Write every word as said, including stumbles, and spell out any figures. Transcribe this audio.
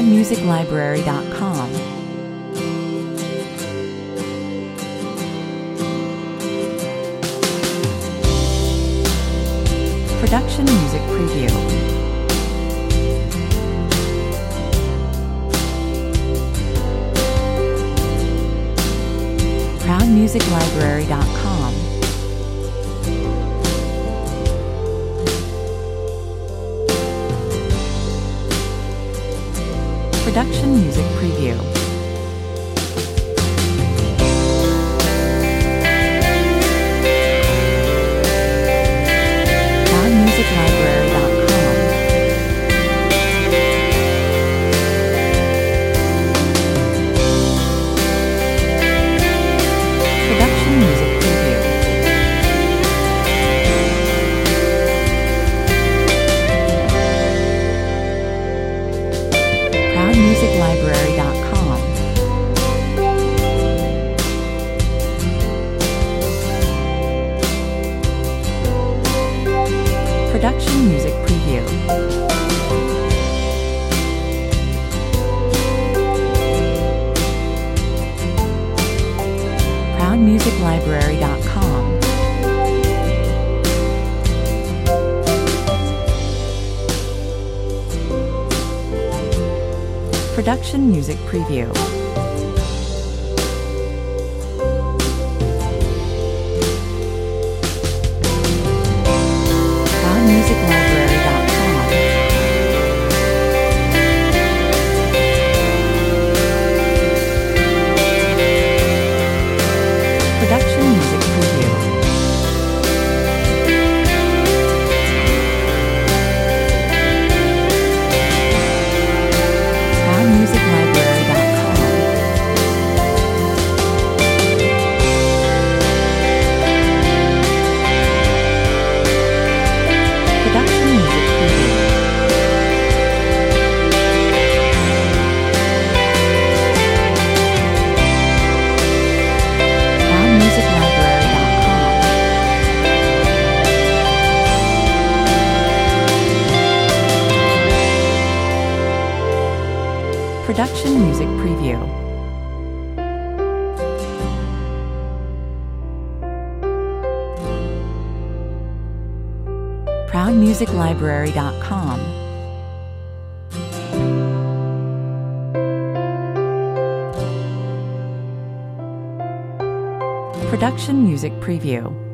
proud music library dot com. Production Music Preview. proud music library dot com. Production Music Preview. proud music library dot com. Production Music Preview. proud music library dot com. Production Music Preview. proud music library dot com. Production Music Preview. proud music library dot com. Production Music Preview. proud music library dot com. Production Music Preview. proud music library dot com. Production Music Preview. proud music library dot com. Production Music Preview.